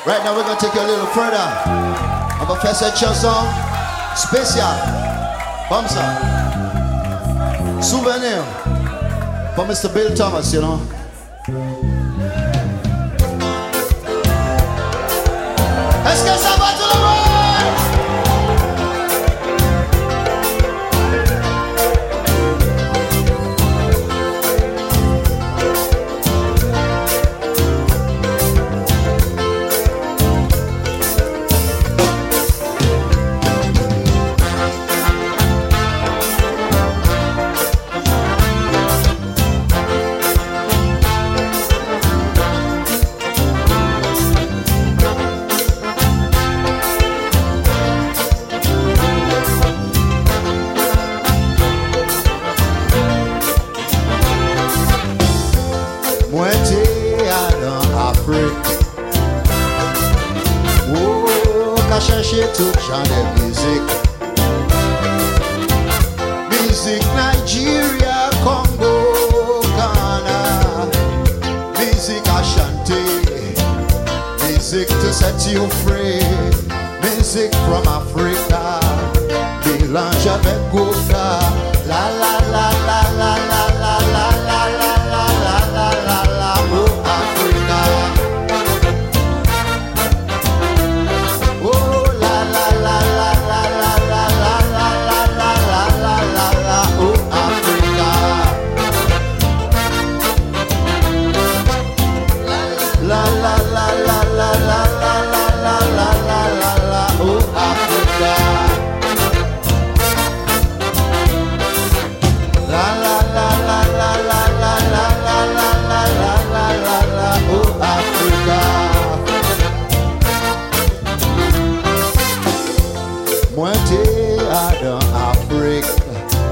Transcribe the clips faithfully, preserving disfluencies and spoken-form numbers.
Right now we're gonna take you a little further. On va faire cette chanson spéciale. Comme ça. Souvenir. For Mister Bill Thomas, you know. Est-ce que ça va tout le monde? Moi t'es dans Afrique. Oh, qu'a cherché tout genre de musique. Musique Nigeria, Congo, Ghana. Musique à chanter. Musique to set you free. Musique from Africa. Mélange avec Goka. La la la la la la la la la la la la la la oh Africa. Oh la la la la la la la la la la la la la la oh Africa. La la la la la la la la la la la la oh Africa. La la la la la la la la la la la la la la oh Africa. Moi t'es dans Afrique.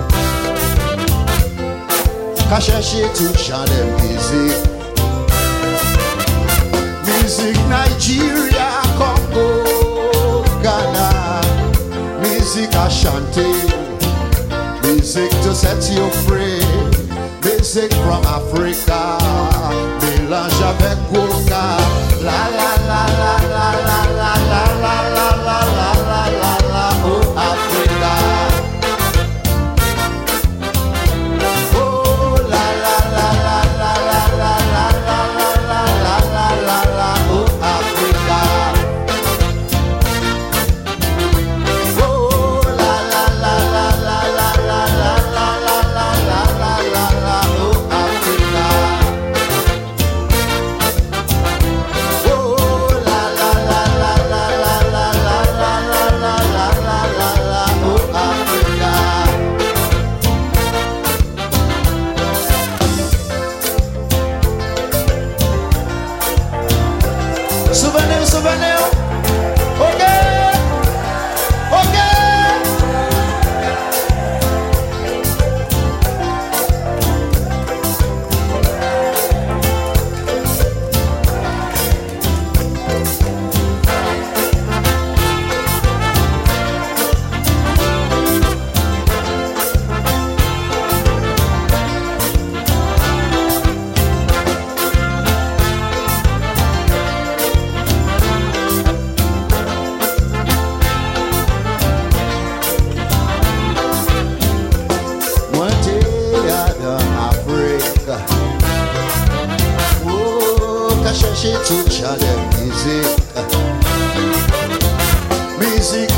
Qu'a cherché tout genre de musique. Musique Nigeria, Congo, Ghana. Musique à chanter. Music to set you free. Music from Africa. Mélange avec Goka. La la la la la la la la la la la la la la la oh Africa. Oh la la la la la la la la la la la la la la oh Africa. Oh la la la la la la la la la la la la la la oh Africa. Oh la la la la la la la la la la la la la la oh Africa. Souvenir, souvenir. Ok, ok. Moi t'es dans Afrique. Oh, qu'a cherché tout genre de musique. Musique